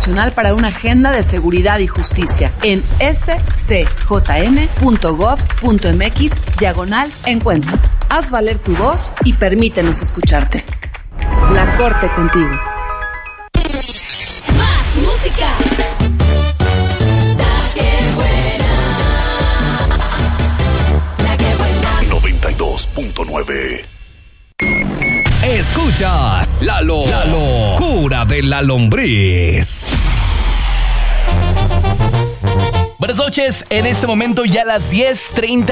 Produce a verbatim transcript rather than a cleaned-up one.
Nacional para una Agenda de Seguridad y Justicia en s c j n punto gov punto m x diagonal encuentro. Haz valer tu voz y permítenos escucharte. La Corte contigo. Más música. La que buena. La que buena. noventa y dos punto nueve. Escuchas la, lo, la locura de la lombriz. Buenas noches, en este momento ya a las diez treinta